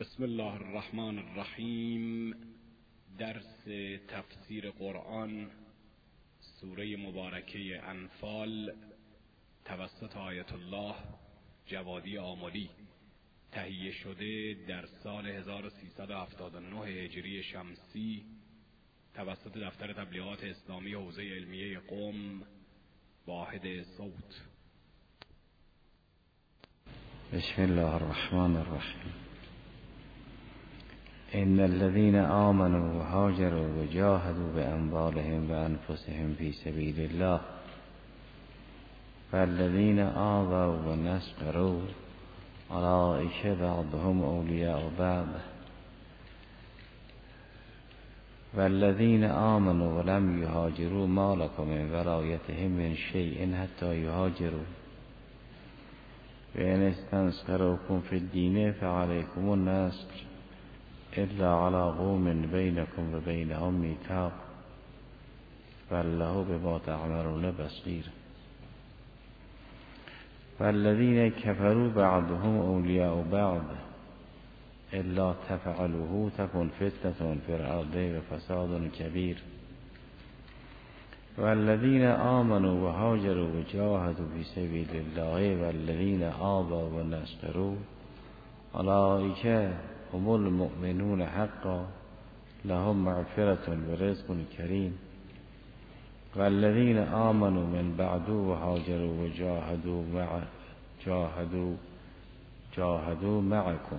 بسم الله الرحمن الرحیم. درس تفسیر قرآن سوره مبارکه انفال توسط آیت الله جوادی آملی، تهیه شده در سال 1379 هجری شمسی توسط دفتر تبلیغات اسلامی حوزه علمیه قم، واحد صوت. بسم الله الرحمن الرحیم. ان الذين آمنوا وهاجروا وجاهدوا بأموالهم وأنفسهم في سبيل الله والذين آووا ونصروا أولئك بعضهم أولياء بعض والذين آمنوا ولم يهاجروا ما لكم من ولايتهم من شيء حتى يهاجروا وإن استنصروكم في الدين فعليكم النصر إلا على قوم بينكم وبينهم ميثاق والله بما تعملون بصير والذين كفروا بعضهم أولياء بعض إلا تفعلوه تكن فتنة في الأرض وفساد كبير والذين آمنوا وهاجروا وجاهدوا في سبيل الله والذين آووا ونصروا أولئك هم المؤمنون حقا لهم مغفرة ورزق كريم والذين آمنوا من بعد وهاجروا وجاهدوا معكم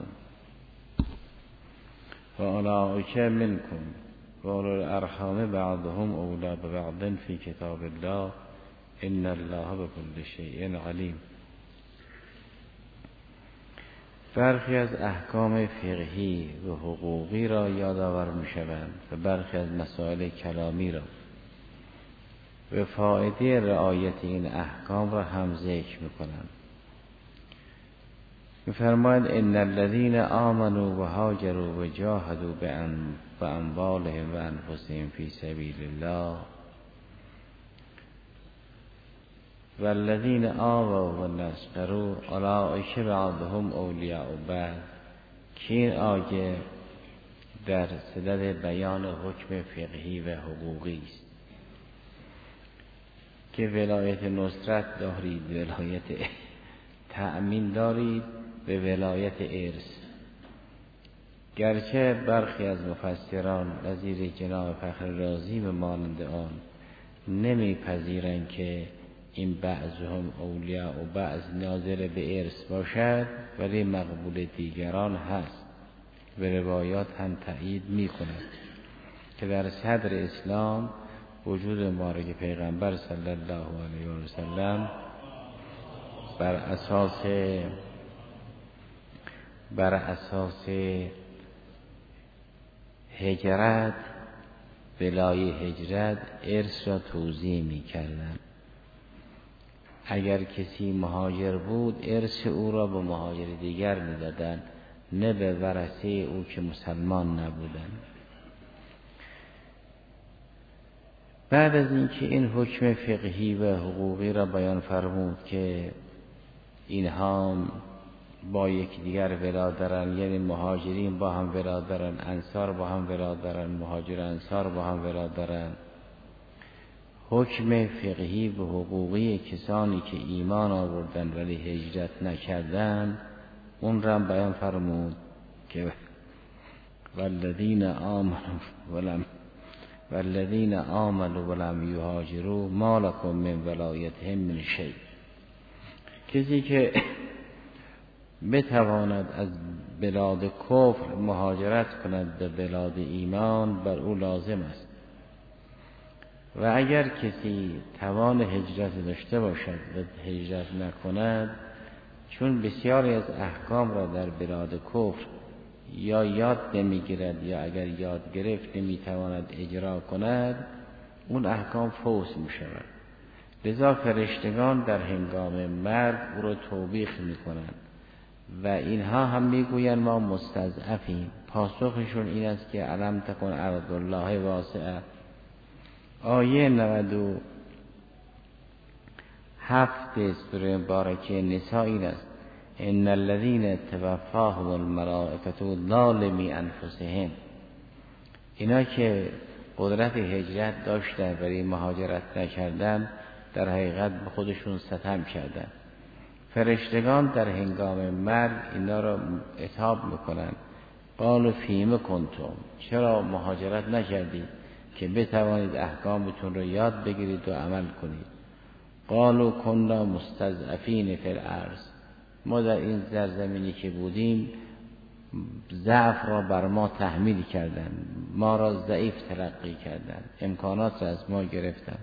وأولئك منكم وأولو الأرحام بعضهم أولى ببعض في كتاب الله إن الله بكل شيء عليم. برخی از احکام فقهی و حقوقی را یادآور می‌شوند و برخی از مسائل کلامی را و فایده رعایت این احکام را هم ذکر می‌کنند. می‌فرمایند ان الذين آمنوا وهاجروا وجاهدوا بأموالهم وأنفسهم في سبيل الله والذين آووا ونصروا أولئك بعضهم أولیاء بعض، که این آیه در صدد بیان حکم فقهی و حقوقی است که ولایت نصرت دارید، ولایت تأمین دارید به ولایت ارث. گرچه برخی از مفسران نظیر جناب فخر رازی به مانند آن نمیپذیرند که این بعضهم اولیاء و بعض ناظر به ارث باشد، ولی مقبول دیگران هست و روایات هم تأیید می کند که در صدر اسلام وجود مبارک پیغمبر صلی الله علیه و سلم بر اساس هجرت، بلای هجرت ارث را توزیع می کردن. اگر کسی مهاجر بود ارث او را به مهاجر دیگر می دادن، نه به ورثه او که مسلمان نبودن. بعد از اینکه این حکم فقهی و حقوقی را بیان فرمود که اینها با یکدیگر ولا دارن، یعنی مهاجرین با هم ولا دارن، انصار با هم ولا دارن، مهاجر انصار با هم ولا دارن، حکم فقهی و حقوقی کسانی که ایمان آوردن ولی هجرت نکردن اون را بیان فرمود که والذین آمنوا ولم یهاجروا ما لکم من ولایتهم من شیء. کسی که بتواند از بلاد کفر مهاجرت کند به بلاد ایمان بر او لازم است، و اگر کسی توان هجرت داشته باشد و هجرت نکند، چون بسیاری از احکام را در بلاد کفر یا یاد نمیگیرد یا اگر یاد گرفت نمیتواند اجرا کند، اون احکام فوت میشود. لذا فرشتگان در هنگام مرگ او را توبیخ میکنند و اینها هم میگویند ما مستضعفیم. پاسخشون این است که الم تکن ارض الله واسعه. آیه 97 سوره مبارکه نساء این است ان الذين توفاهم الملائکه ظالمی انفسهم، اینا که قدرت هجرت داشتن ولی مهاجرت نکردن در حقیقت به خودشون ستم کردن. فرشتگان در هنگام مرگ اینا را عتاب میکنن. قالوا فیم کنتم، چرا مهاجرت نکردید که بتوانید احکامتون رو یاد بگیرید و عمل کنید؟ قالوا كنا مستضعفین فی الارض، ما در این سرزمینی که بودیم ضعف را بر ما تحمیل کردن، ما را ضعیف تلقی کردن، امکانات را از ما گرفتن.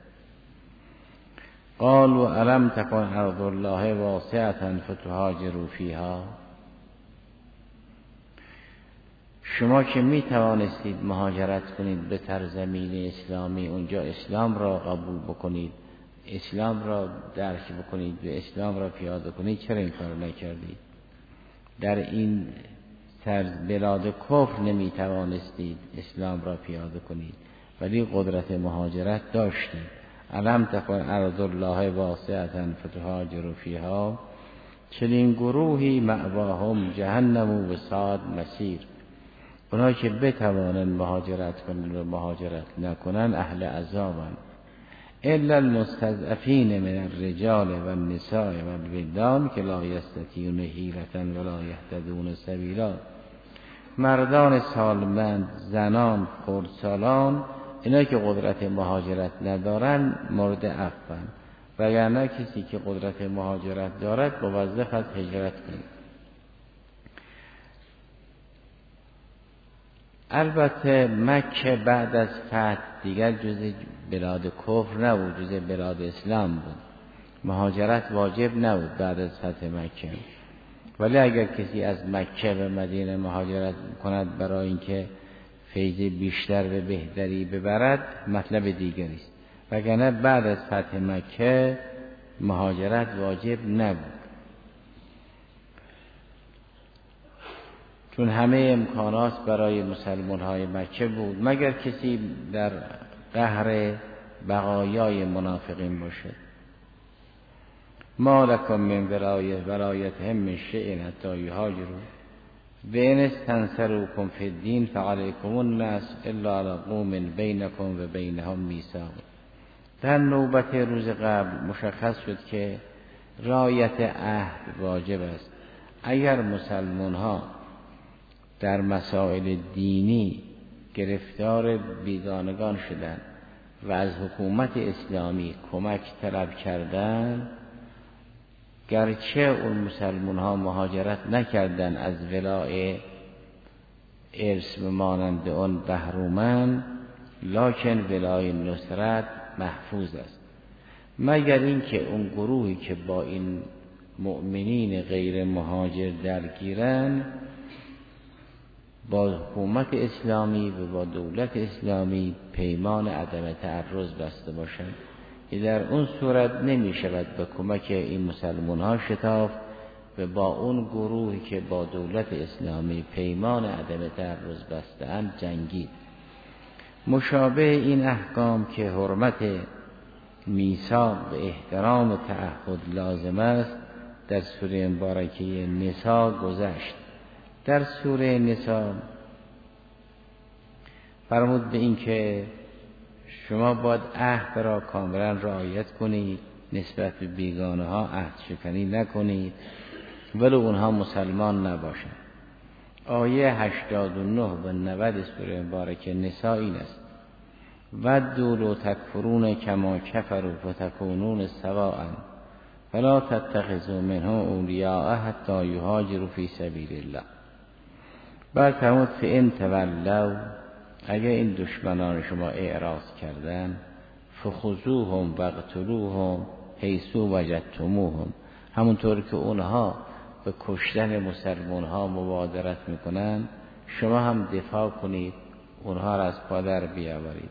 قالوا الم تکن ارض الله واسعة فتهاجروا فیها، شما که می توانستید مهاجرت کنید به سرزمین اسلامی، اونجا اسلام را قبول بکنید، اسلام را درک بکنید و اسلام را پیاده کنید، چرا این کار نکردید؟ در این بلاد کفر نمی توانستید اسلام را پیاده کنید ولی قدرت مهاجرت داشتید. الم تکن ارض الله واسعة فتهاجروا فیها، چنین گروهی مأواهم جهنم و بساط مسیر، اونا که بتوانند مهاجرت کنند و مهاجرت نکنند اهل عذابند. الا المستضعفین من الرجال والنساء والولدان که لا یستطیعون حیلة ولا یهتدون سبیلا، مردان سالمند، زنان، خردسالان، اینا که قدرت مهاجرت ندارن مورد عفوند، وگرنه کسی که قدرت مهاجرت دارد موظف است هجرت کنه. البته مکه بعد از فتح دیگر جز بلاد کفر نبود، جز بلاد اسلام بود، مهاجرت واجب نبود بعد از فتح مکه. ولی اگر کسی از مکه به مدینه مهاجرت کند برای اینکه فیض بیشتر و بهتری ببرد مطلب دیگری است، وگرنه بعد از فتح مکه مهاجرت واجب نبود، چون همه امکانات برای مسلمان های مکه بود، مگر کسی در قهر بقایای منافقین باشد. ما لکم من ولایتهم من شیء حتی یهاجروا و ان استنصروکم فی الدین فعلیکم النصر الا علی قوم بینکم و بینهم میثاق. در نوبت روز قبل مشخص شد که رعایت عهد واجب است. اگر مسلمان ها در مسائل دینی گرفتار بیگانگان شدند و از حکومت اسلامی کمک طلب کردند، گرچه اون مسلمان ها مهاجرت نکردند از ولای ارث مانند اون بهرومند، لکن ولای نصرت محفوظ است، مگر اینکه اون گروهی که با این مؤمنین غیر مهاجر درگیرن با حکومت اسلامی و با دولت اسلامی پیمان عدم تعرض بسته باشند، که در اون صورت نمی شود به کمک این مسلمان ها شتافت و با اون گروهی که با دولت اسلامی پیمان عدم تعرض بسته اند جنگید. مشابه این احکام که حرمت میثاق و احترام تعهد لازم است در سوره مبارکه نساء گذشت. در سوره نساء فرمود به این که شما باید عهد را کاملا رعایت کنید، نسبت به بیگانه ها عهد شکنی نکنید ولو اونها مسلمان نباشند. آیه 89 و 90 سوره مبارکه نساء این است: ودوا لو تکفرون کما کفروا فتکونون سواء فلا تتخذوا منهم اولیاء حتی یهاجروا فی سبیل الله. بعد فرمود فإن تولوا، اگر این دشمنان شما اعراض کردن، فخذوهم واقتلوهم حیث وجدتموهم، همونطور که اونها به کشتن مسلمان ها مبادرت میکنن شما هم دفاع کنید، اونها را از پادر بیاورید.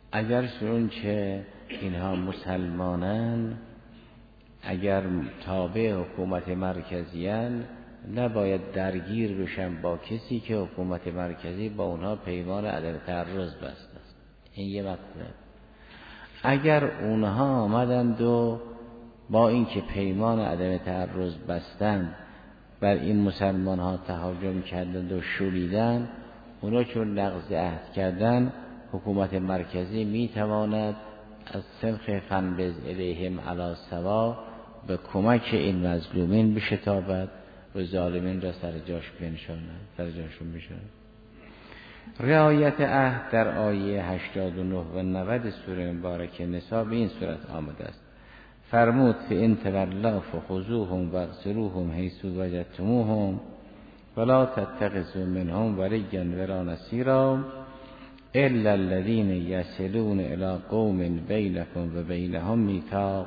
اگر چنانچه اینها مسلمانن، اگر تابع حکومت مرکزیان، نباید درگیر بشن با کسی که حکومت مرکزی با اونها پیمان عدم تعرض بسته است. این یه مطلب. اگر اونها آمدند و با اینکه پیمان عدم تعرض بستند بر این مسلمان ها تهاجم کردند و شوریدند، اونا چون نقض عهد کردن، حکومت مرکزی میتواند از سنخ فنبذ الیهم علی سوا به کمک این مظلومین بشتابد و ظالمین را سر جاشون بنشاند. رعایت عهد در آیه 89 و 90 سوره مبارکه نساء به این صورت آمده است: فرمود فإن تولوا فخذوهم واغسلوهم حیث وجدتموهم ولا تتخذوا منهم ولیا ولا نصیرا الا الذين يصلون الى قوم بینکم و بینهم میثاق.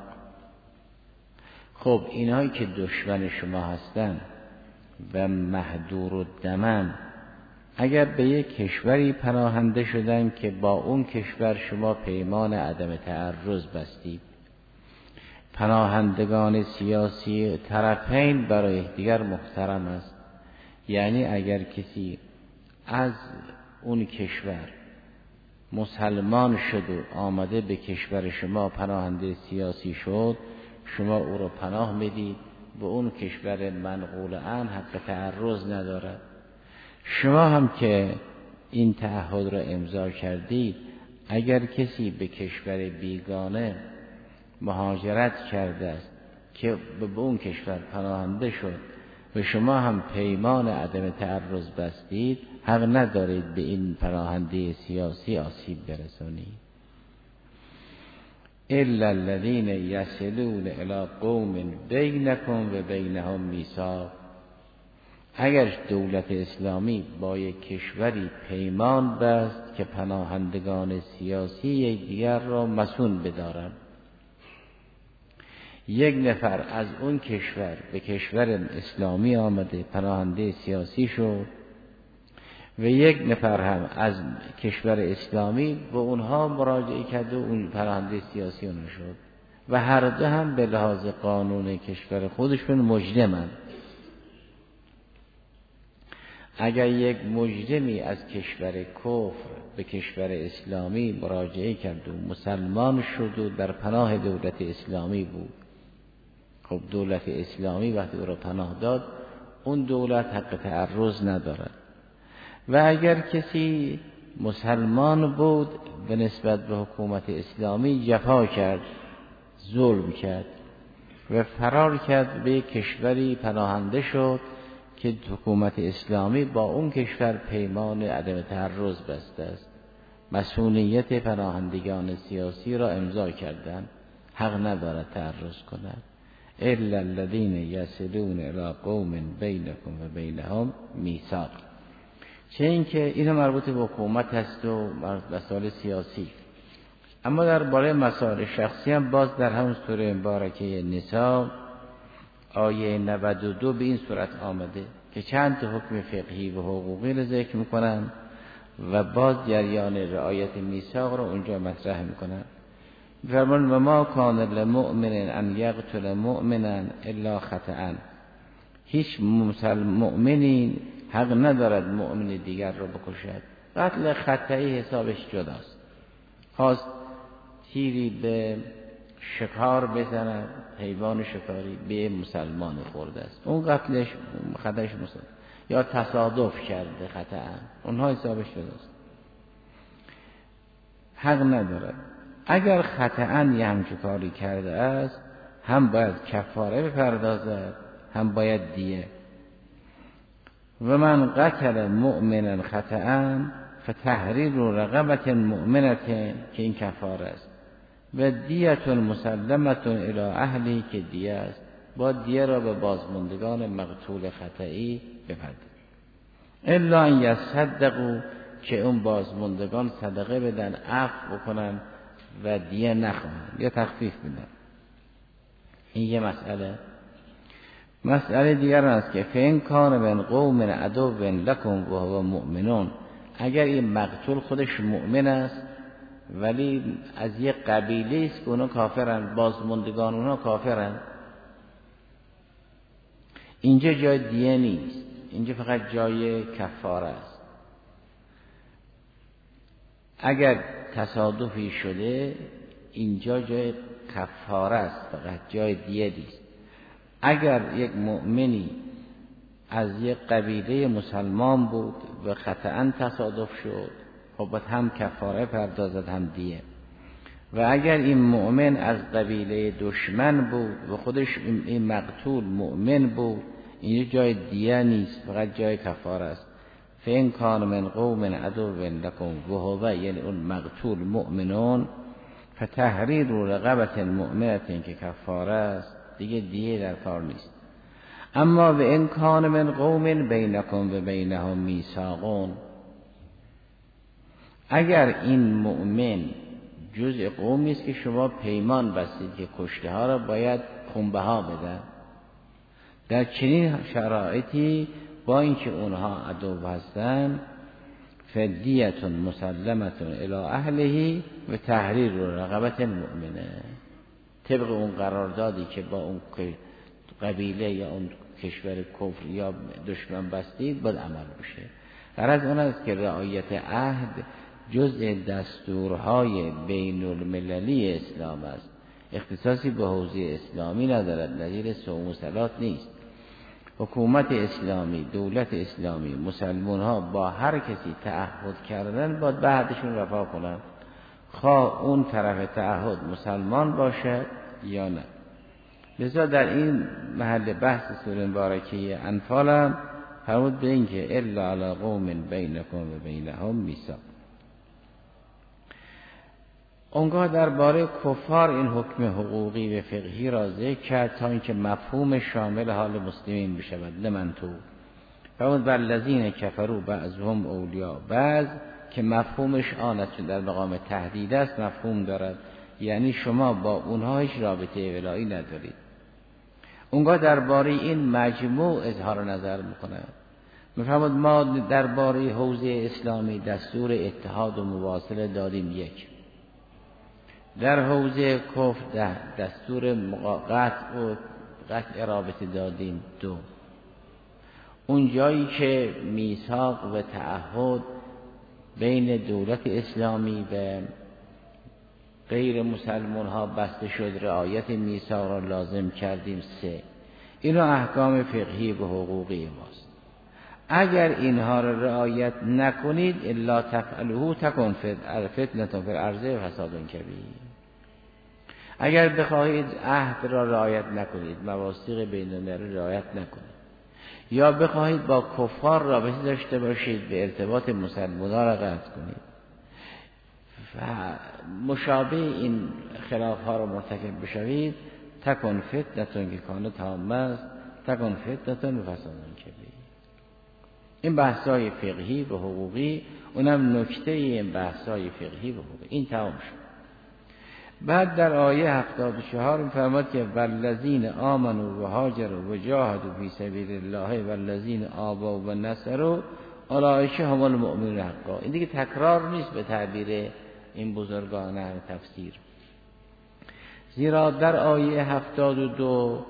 خب اینهایی که دشمن شما هستند و مهدور الدمن، اگر به یک کشوری پناهنده شدن که با اون کشور شما پیمان عدم تعرض بستید، پناهندگان سیاسی طرفین برای دیگر محترم است. یعنی اگر کسی از اون کشور مسلمان شد و آمده به کشور شما پناهنده سیاسی شد، شما او را پناه میدید، به اون کشور منقول عنه حق تعرض ندارد. شما هم که این تعهد را امضا کردید، اگر کسی به کشور بیگانه مهاجرت کرده است که به اون کشور پناهنده شد و شما هم پیمان عدم تعرض بستید، حق ندارید به این پناهنده سیاسی آسیب برسانید. الا الذين يصلون الى قوم بینکم و بینهم میثاق. اگر دولت اسلامی با یک کشوری پیمان بست که پناهندگان سیاسی دیگر را مسئول بدارند، یک نفر از اون کشور به کشور اسلامی آمده پناهنده سیاسی شد و یک نفر هم از کشور اسلامی به اونها مراجعه کرد و اون پناهنده سیاسی اون شد و هر دو هم به لحاظ قانون کشور خودشون مجرمند. اگر یک مجرمی از کشور کفر به کشور اسلامی مراجعه کرد و مسلمان شد و در پناه دولت اسلامی بود، خب دولت اسلامی وقتی او را پناه داد، اون دولت حق تعرض ندارد. و اگر کسی مسلمان بود به نسبت به حکومت اسلامی جفا کرد، ظلم کرد و فرار کرد به کشوری پناهنده شد که حکومت اسلامی با اون کشور پیمان عدم تعرض بسته است، مسئولیت پناهندگان سیاسی را امضا کردند، حق ندارد تعرض کند. الا الذين يصلون الى قوم بینکم و بینهم میثاق. چه اینکه اینو مربوط به حکومت هست و مسائل سیاسی. اما در باره مسائل شخصی هم باز در همون سوره مبارکه نساء آیه 92 به این صورت آمده که چند تا حکم فقهی و حقوقی رو ذکر میکنن و باز جریان رعایت میثاق رو اونجا مطرح میکنن. فرمان و ما کان للمؤمن ان یقتل مؤمنا الا خطأ. هیچ مؤمنی حق ندارد مؤمن دیگر رو بکشد، قتل خطئی حسابش جداست. خواست تیری به شکار بزند، حیوان شکاری به مسلمان خورده است، اون قتلش خطأش مسلمان، یا تصادف کرده خطأ، اونها حسابش جداست، حق ندارد. اگر خطأ یه همچون کاری کرده است، هم باید کفاره بپردازد، هم باید دیه. و من قتل مؤمنا خطأ فتحریر رقبة مؤمنة که این کفاره است، و دیت مسلمة الی اهلی که دیه است، با دیه را به بازماندگان مقتول خطئی بپردازد. الا ان یصدقوا که اون بازماندگان صدقه بدن، عفو بکنن و دیه نخواهن یا تخفیف بدن. این یه مسئله دیگر است که فین کان من قوم عدو لکم و هو مؤمنون. اگر این مقتول خودش مؤمن است ولی از یک قبیله است که اونا کافرن، بازماندگان اونا کافرن. اینجا جای دیه نیست، اینجا فقط جای کفاره است. اگر تصادفی شده اینجا جای کفاره است، فقط جای دیه نیست. اگر یک مؤمنی از یک قبیله مسلمان بود و خطأ تصادف شد، خب هم کفاره پردازد هم دیه. و اگر این مؤمن از قبیله دشمن بود و خودش این مقتول مؤمن بود، اینجا جای دیه نیست، فقط جای کفاره است. فإن کان من قوم عدو لکم و هو، یعنی اون مقتول مؤمنون، فتحریر رقبة مؤمنة که کفاره است، دیگه دیه در کار نیست. اما و ان کان من قوم بینکم و بینهم میثاق، اگر این مؤمن جزء قومی است که شما پیمان بستید که کشته ها را باید خونبه ها بدن، در چنین شرایطی با اینکه اونها عدو هستند، فدیه مسلمه الی اهله و تحریر رقبه مؤمنه، طبق اون قراردادی که با اون قبیله یا اون کشور کفر یا دشمن بستید باید عمل بشه. غرض اون است که رعایت عهد جزء دستورهای بین المللی اسلام است، اختصاصی به حوزه اسلامی ندارد، نظیر صوم و صلات نیست. حکومت اسلامی، دولت اسلامی، مسلمان ها با هر کسی تعهد کردن باید به عهدشون وفا کنند، خواه اون طرف تعهد مسلمان باشه یا نه. لذا در این محل بحث سوره مبارکه انفال هم فرمود به این که الا علی قوم بینکم و بینهم میثاق. اونگاه درباره کفار این حکم حقوقی و فقهی را ذکر کرد تا اینکه مفهوم شامل حال مسلمین بشود. لمن تو فرمود بر الذین کفروا بعضهم اولیاء بعض، که مفهومش آن است در مقام تهدید است، مفهوم دارد، یعنی شما با اونها هیچ رابطه ولایی ندارید. اونگاه درباره این مجموع اظهار نظر میکنه. میفرماد ما درباره حوزه اسلامی دستور اتحاد و مواصله دادیم، یک. در حوزه کفر دستور قطع رابطه دادیم، دو. اون جایی که میثاق و تعهد بین دولت اسلامی و غیر مسلمان ها بسته شد، رعایت میثاق را لازم کردیم، سه. اینا احکام فقهی و حقوقی ماست. اگر اینها را رعایت نکنید الا تفعلوه تکن فتنة فی الارض و فساد کبیر. اگر بخواهید عهد را رعایت نکنید، مواثیق بین المللی رعایت نکنید، یا بخواهید با کفار رابطه داشته باشید، به ارتباط مسلمان‌ها را قطع کنید و مشابه این خلاف ها را مرتکب بشوید، تکن فتنة که کانه تامه است، تکن فتنة و فساد کبیر. این بحث‌های فقهی و حقوقی، اونم نکته این بحث‌های فقهی و حقوقی، این تمام شد. بعد در آیه 74 می‌فرماد که والذین آمنوا و هاجروا و جاهدوا فی سبیل الله والذین آووا و نصروا اولئک هم المؤمنون حقا. این دیگه تکرار نیست به تعبیر این بزرگان اهل تفسیر، زیرا در آیه 72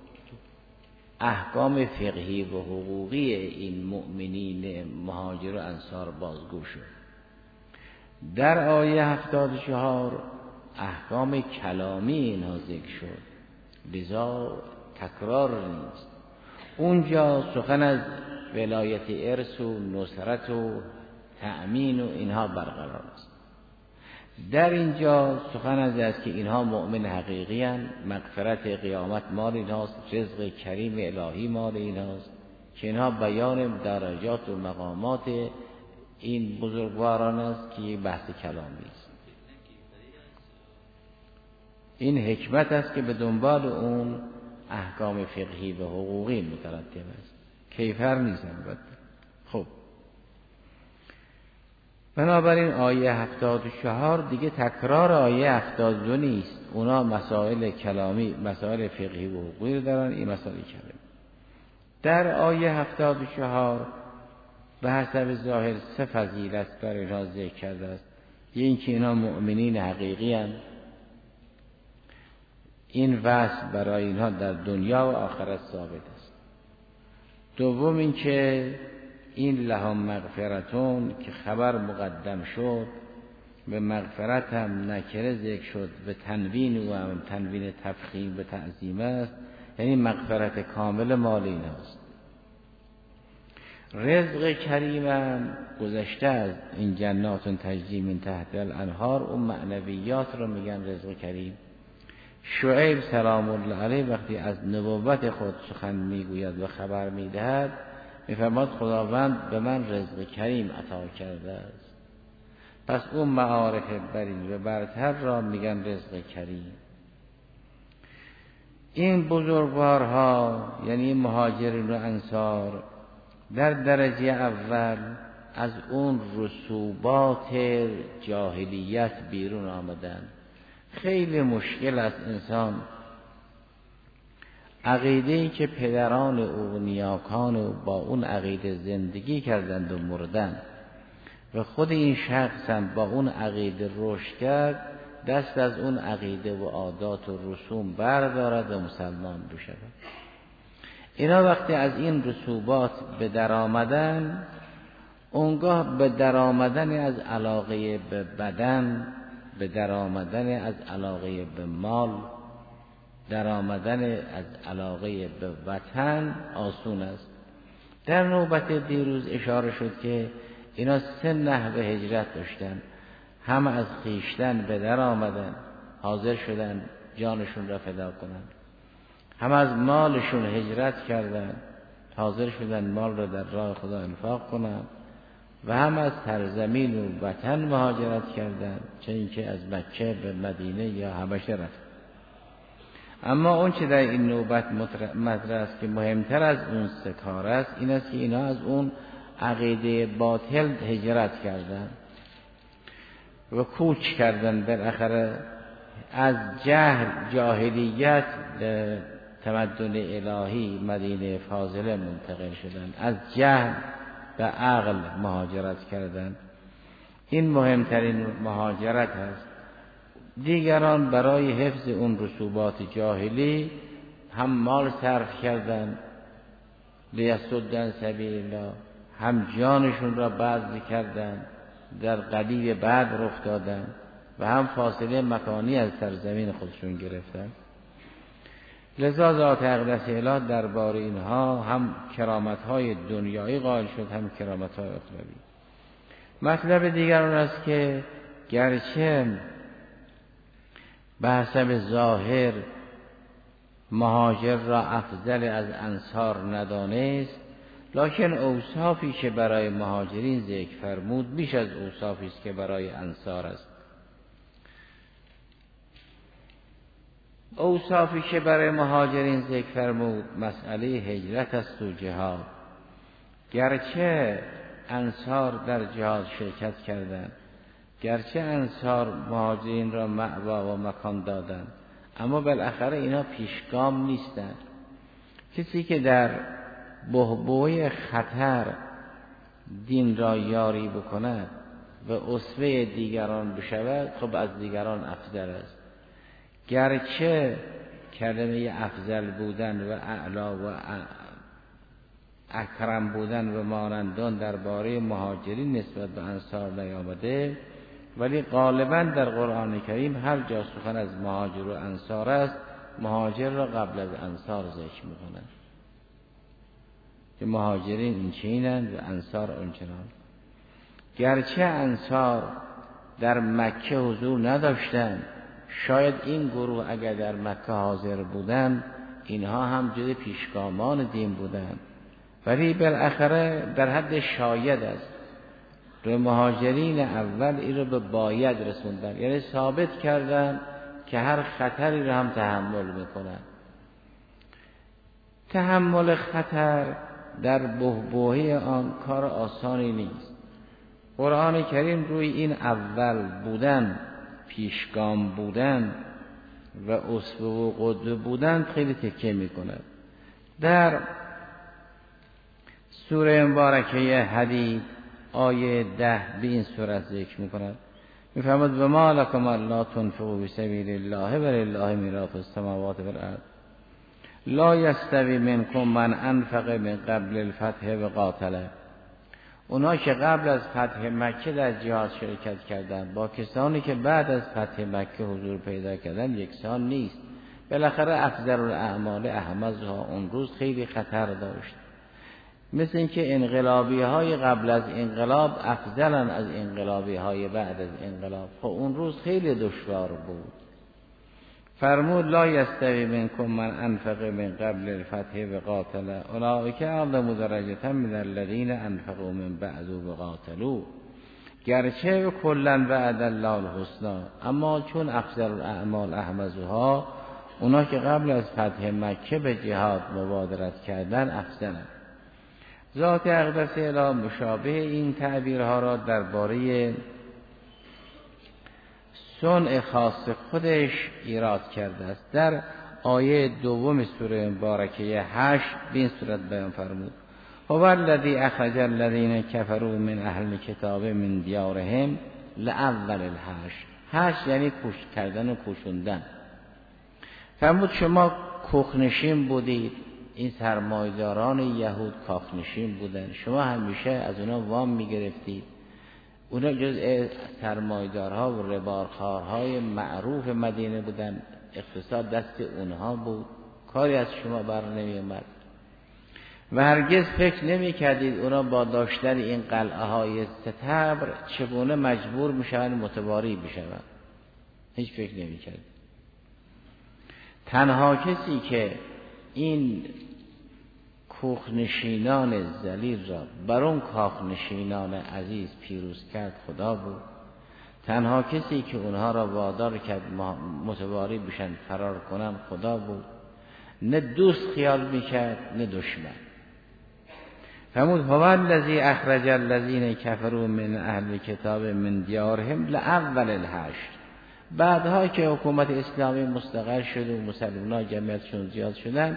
احکام فقهی و حقوقی این مؤمنین مهاجر و انصار بازگو شد. در آیه 74 احکام کلامی اینها ذکر شد، لذا تکرار نیست. اونجا سخن از ولایت ارث و نصرت و تأمین و اینها برقرار است. در اینجا سخن از است که اینها مؤمن حقیقی هستند، مغفرت قیامت مال اینهاست، رزق کریم الهی مال اینهاست، که اینها بیان درجات و مقامات این بزرگواران است که بحث کلامی است. این حکمت است که به دنبال اون احکام فقهی و حقوقی مترتب است، کیفر نیست البته. خب بنابراین آیه 74 دیگه تکرار آیه 72 نیست، اونا مسائل کلامی، مسائل فقهی و حقوقی رو دارن، این مسائل کلامی. در آیه 74 به حسب ظاهر سه فضیلت برای اینها ذکر کرده است. یه اینکه اینا مؤمنین حقیقی هستند، این وصف برای اینها در دنیا و آخرت ثابت است. دوم اینکه این لهم مغفرتون که خبر مقدم شد، به مغفرت هم نکره ذکر شد، به تنوین و هم تنوین تفخیم به تعظیم است، یعنی مغفرت کامل مال ایناست. رزق کریم هم گذشته از این جنات تجری من تحت الانهار، اون معنویات رو میگن رزق کریم. شعیب سلام الله علیه وقتی از نبوت خود سخن میگوید و خبر میدهد، میفرماد خداوند به من رزق کریم عطا کرده است. پس اون معارف برین و برتر را میگن رزق کریم. این بزرگوارها یعنی مهاجرین و انصار در درجه اول از اون رسوبات جاهلیت بیرون آمدن. خیلی مشکل است انسان عقیده‌ای که پدران او و نیاکان او با اون عقیده زندگی کردند و مردند و خود این شخص هم با اون عقیده رشد کرد، دست از اون عقیده و عادات و رسوم بردارد و مسلمان بشود. اینا وقتی از این رسوبات به در آمدن، اونگاه به در آمدن از علاقه به بدن، به در آمدن از علاقه به مال، در آمدن از علاقه به وطن آسون است. در نوبت دیروز اشاره شد که اینا 3 نحوه هجرت داشتن. هم از خویشتن به در آمدن، حاضر شدن جانشون را فدا کنن. هم از مالشون هجرت کردن، حاضر شدن مال را در راه خدا انفاق کنن. و هم از سرزمین و وطن مهاجرت کردن، چه اینکه از مکه به مدینه یا حبشه رفت. اما اون چه در این نوبت مطرح است که مهمتر از اون 3 کار است، این است که اینا از اون عقیده باطل هجرت کردن و کوچ کردن، بالاخره از جهل جاهلیت به تمدن الهی مدینه فاضله منتقل شدن، از جهل به عقل مهاجرت کردن. این مهمترین مهاجرت است. دیگران برای حفظ اون رسوبات جاهلی هم مال صرف کردن لیصدن سبیل الله، هم جانشون را بذل کردن، در قلیب بعد رخ دادن و هم فاصله مکانی از سرزمین خودشون گرفتن. لذا ذات اقدس اله درباره اینها هم کرامت‌های دنیایی قائل شد، هم کرامت‌های اخروی. مطلب دیگر اون است که گرچه به حسب ظاهر مهاجر را افضل از انصار ندانست، لکن اوصافی که برای مهاجرین ذکر فرمود بیش از اوصافی است که برای انصار است. اوصافی که برای مهاجرین ذکر فرمود مسئله هجرت است و جهاد. گرچه انصار در جهاد شرکت کردند، گرچه انصار مهاجرین را مأوا و مکان دادند، اما بالاخره اینا پیشگام نیستند. کسی که در بحبوحه خطر دین را یاری بکند و اسوه دیگران بشود، خب از دیگران افضل است. گرچه کلمه افضل بودن و اعلا و اکرم بودن و مانندان درباره مهاجرین نسبت به انصار نیامده، ولی غالبا در قرآن کریم هر جا سخن از مهاجر و انصار است، مهاجر را قبل از انصار ذکر می‌کنند که مهاجرین این چنینند و انصار اونچنان. گرچه انصار در مکه حضور نداشتند، شاید این گروه اگر در مکه حاضر بودند اینها هم جز پیشگامان دین بودند، ولی بالاخره در حد شاید است. رو مهاجرین اول این رو به باید رسوندن، یعنی ثابت کردن که هر خطری رو هم تحمل میکنن. تحمل خطر در بحبوحه آن کار آسانی نیست. قرآن کریم روی این اول بودن، پیشگام بودن و اسوه و قدوه بودن خیلی تکیه میکنه. در سوره مبارکه حدید آیه 10 به این صورت ذکر میکند: میفرماد و ما لکم الا تنفقوا فی سبیل الله ولله میراث السماوات والارض لا یستوی منکم من انفق من قبل الفتح و قاتل. اونا که قبل از فتح مکه در جهاد شرکت کردند با کسانی که بعد از فتح مکه حضور پیدا کردن یکسان نیست. بالاخره افضل الاعمال احمدها اون روز خیلی خطر داشت. مثل اینکه انقلابی های قبل از انقلاب افضلن از انقلابی های بعد از انقلاب. خب اون روز خیلی دشوار بود. فرمود لا یستوی منکم من انفق من قبل الفتح و قاتل اولئک اعظم درجة من الذین انفقوا من بعد و قاتلوا. گرچه کلا وعد الله الحسنی، اما چون افضل الاعمال احمدها، اونا که قبل از فتح مکه به جهاد مبادرت کردن افضلن. ذات اقدس اله مشابه این تعبیرها را درباره صنع خاص خودش ایراد کرده است. در آیه دوم سوره مبارکه 8 به این صورت بیان فرمود: هو الذی اخرج الذین کفروا من اهل الکتاب من دیارهم لاول الحشر. حشر یعنی کوش کردن و کوشوندن. فرمود شما کوخنشین بودید، این سرمایه‌داران یهود کاخنشین بودن، شما همیشه از اونا وام می‌گرفتید. اونا جز سرمایه‌دارها و رباخوارهای معروف مدینه بودن، اقتصاد دست اونها بود، کاری از شما بر نمی اومد و هرگز فکر نمی کردید اونا با داشتن این قلعه های ستبر چگونه مجبور میشن متواری بشن. هیچ فکر نمی کردید. تنها کسی که این کوخنشینان ذلیل را بر اون کاخنشینان عزیز پیروز کرد خدا بود. تنها کسی که اونها را وادار کرد متواری بشن فرار کنن خدا بود. نه دوست خیال میکرد نه دشمن. فرمود هو الذی اخرج الذین کفروا من اهل کتاب من دیارهم لاول الحشر. بعدها که حکومت اسلامی مستقر شد و مسلمان‌ها جمعیتشون زیاد شدن،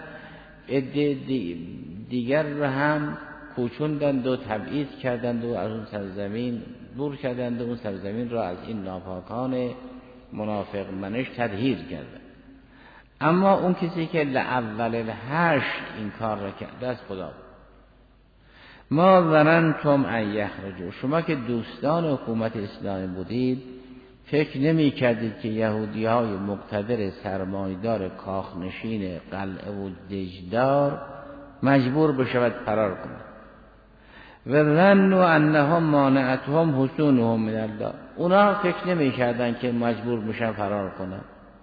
دیگر را هم کوچوندند و تبعید کردند و از اون سرزمین دور کردند و اون سرزمین را از این ناپاکان منافق منش تطهیر کردند. اما اون کسی که لاول الحشر این کار را کرده از خدا. ما ظننتم ان یخرجوا. شما که دوستان حکومت اسلامی بودید فکر نمی کردید که یهودی های مقتدر سرمایدار کاخنشین قلعه و دژدار مجبور بشود فرار کنند. و ظنوا انهم مانعتهم حصونهم من الله. اونا فکر نمی کردند که مجبور بشن فرار کنند.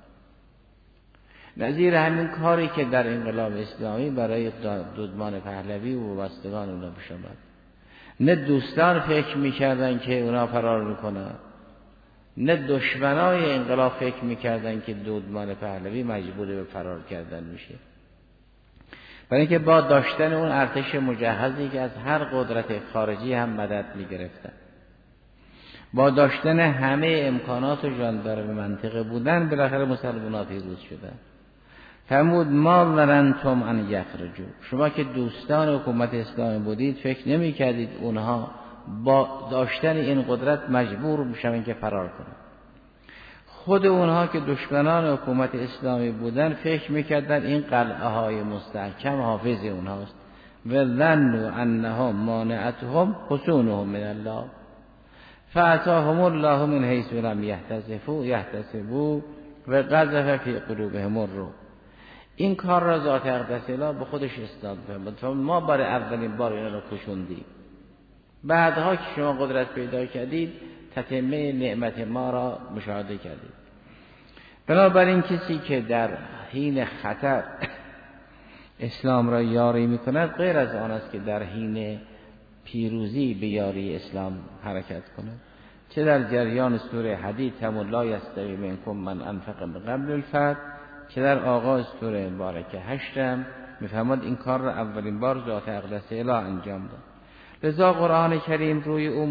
نظیر همین کاری که در انقلاب اسلامی برای دودمان پهلوی و وابستگان اونا پیش آمد. نه دوستان فکر می‌کردند که اونا فرار می‌کنند، نه دشمنای انقلاب فکر می‌کردند که دودمان پهلوی مجبور به فرار کردن میشه. برای اینکه با داشتن اون ارتش مجهزی که از هر قدرت خارجی هم مدد می‌گرفتن، با داشتن همه امکانات و ژاندارم منطقه بودن، بالاخره مسلمان‌ها پیروز شدند. فرمود ما ظننتم ان یخرجوا. شما که دوستان حکومت اسلامی بودید فکر نمی کردید اونها با داشتن این قدرت مجبور میشن که فرار کنند. خود اونها که دشمنان حکومت اسلامی بودن فکر میکردن این قلعه های مستحکم حافظ اونهاست. و ظنوا انهم مانعتهم حصونهم من الله فاتاهم الله من حیث لم یحتسبوا و قذف فی قلوبهم الرعب. این کار را ذات اقدس اله به خودش استاد فرمود. ما برای اولین بار اینا را کشوندیم، بعدها که شما قدرت پیدا کردید تتمه نعمت ما را مشاهده کردید. بنابراین کسی که در حین خطر اسلام را یاری میکند غیر از آن است که در حین پیروزی به یاری اسلام حرکت کند. چه در جریان سوره حدید هم لا یستوی منکم من انفق من قبل الفتح، که در آغاز سوره مبارکه 8 میفرماد این کار را اولین بار ذات اقدس اله انجام داد. لذا قرآن کریم روی اون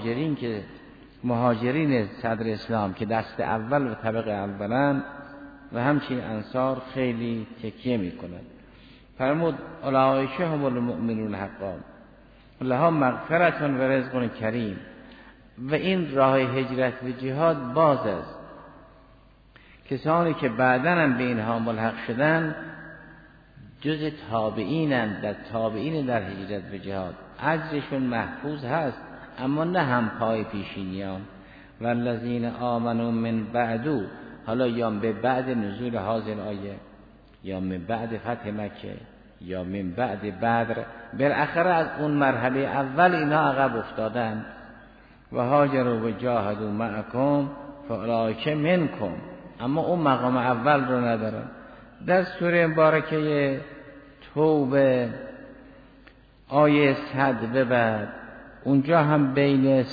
مهاجرین صدر اسلام که دست اول و طبق اولن و همچنین انصار خیلی تکیه میکنند. فرمود اولئک هم المؤمنون حقا لهم مغفرة و رزق کریم. و این راه هجرت و جهاد باز است. کسانی که بعداً هم به اینها ملحق شدن جز تابعینند، در تابعین در هجرت و جهاد اجرشون محفوظ هست، اما نه هم پای پیشینیان. والذین آمنوا من بعدو، حالا یا به بعد نزول هذه آیه یا من بعد فتح مکه یا من بعد بدر، بالاخره از اون مرحله اول اینا عقب افتادن. و هاجروا و جاهدوا معکم فاولئک منکم، اما اون مقام اول رو ندارن. در سوره مبارکه توبه آیه 100 به بعد اونجا هم بین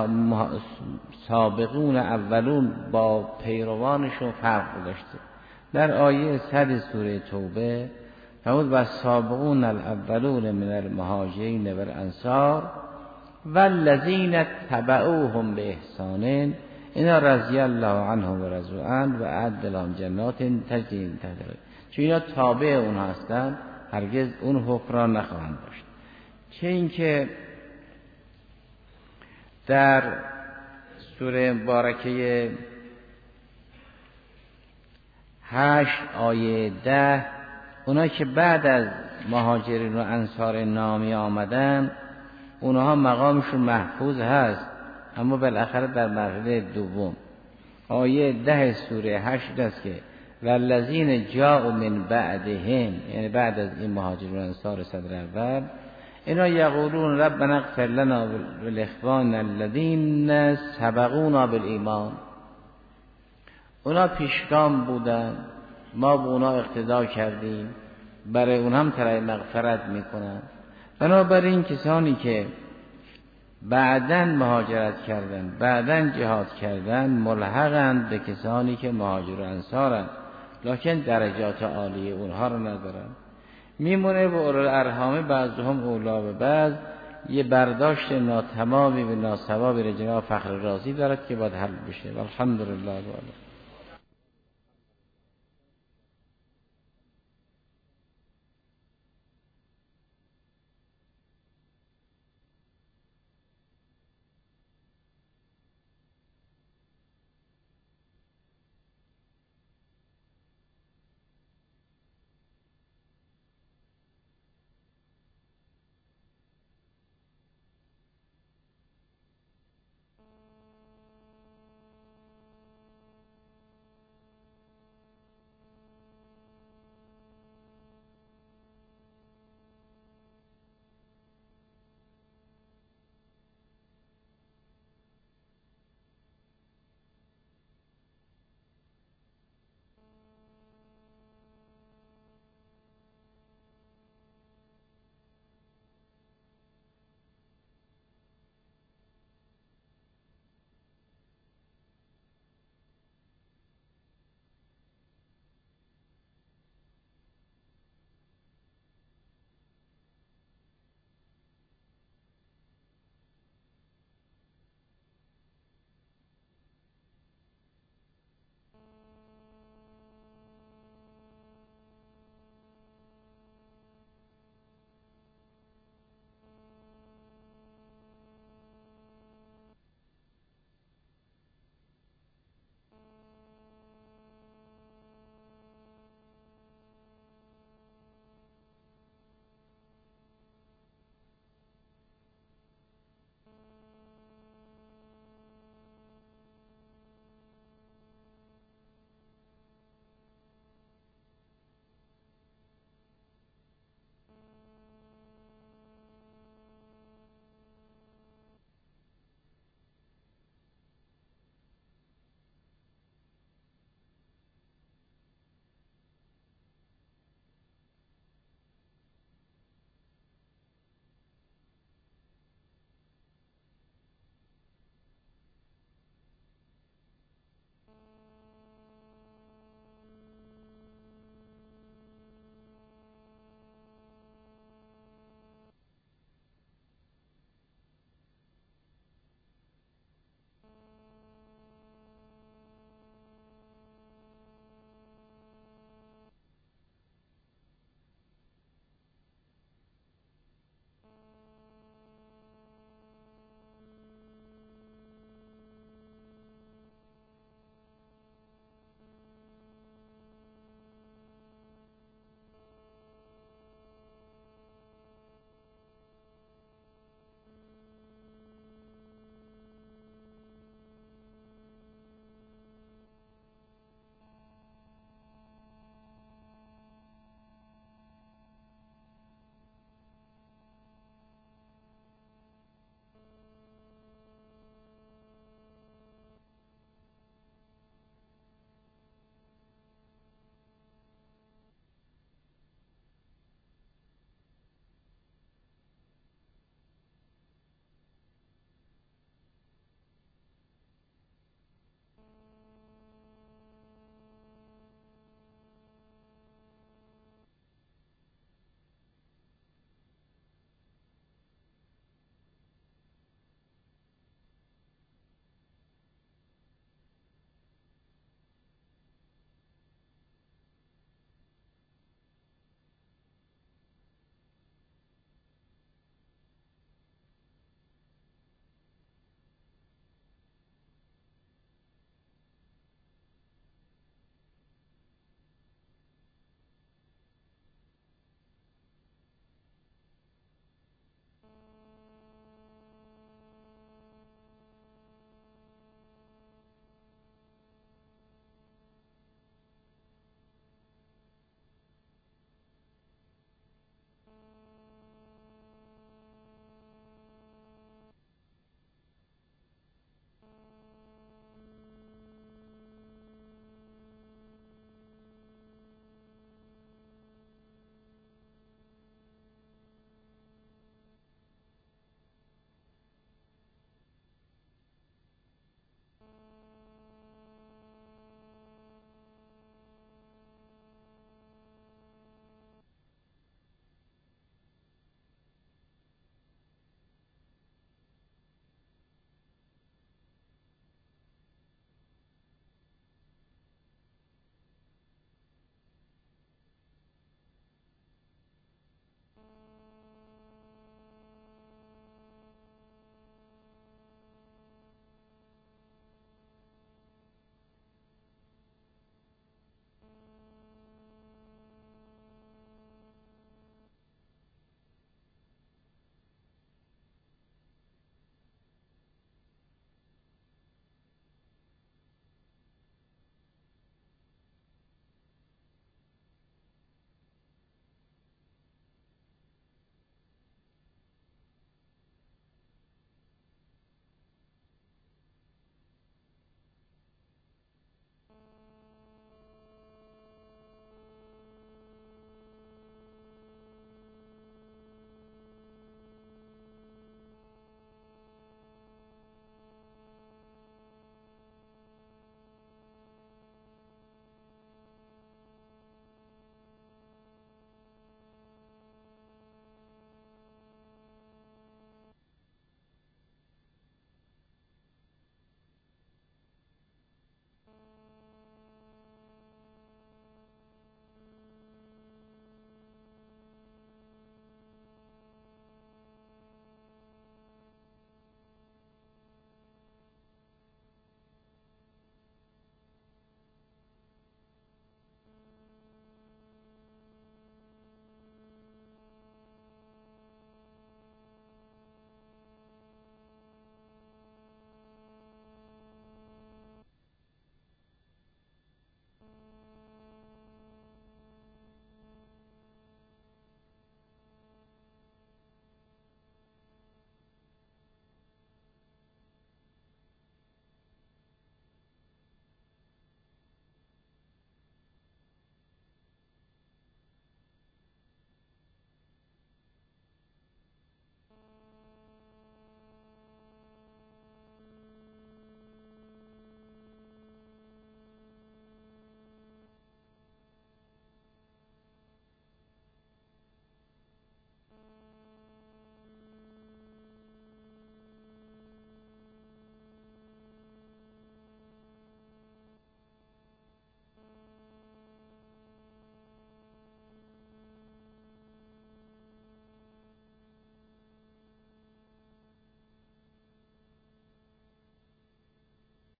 سابقون اولون با پیروانشون فرق داشته. در آیه 100 سوره توبه فرمود و سابقون الاولون من المهاجرین و الانصار والذین تبعوهم باحسان اینا رضی الله عنهم و رضوا عنه و اعد لهم جنات تجری من تحتها، چون اینا تابع اون هستند هرگز اون حکم را نخواهند داشت. چه اینکه در سوره مبارکه 8 آیه 10 اونا که بعد از مهاجرین و انصار نامی آمدن اونها مقامشون محفوظ هست، اما بالاخره در مرحله دوم آیه 10 سوره 8 است که والذین جاءوا من بعدهم، یعنی بعد از این مهاجرین و انصار صدر اول، اینا یقولون ربنا اغفر لنا ولاخواننا الذین سبقونا بالایمان، اونا پیشگام بودن، ما به اونا اقتدا کردیم، برای اونها هم طلب مغفرت میکنن. بنابراین کسانی که بعداً مهاجرت کردن، بعداً جهاد کردن، ملحقند به کسانی که مهاجر و انصارند، لکن درجات عالی اونها رو ندارن. میمونه و اولو الارحام بعضهم اولا به بعض، یه برداشت ناتمامی و ناسوابی رو جناب فخر رازی دارد که باید حل بشه. والحمدلله.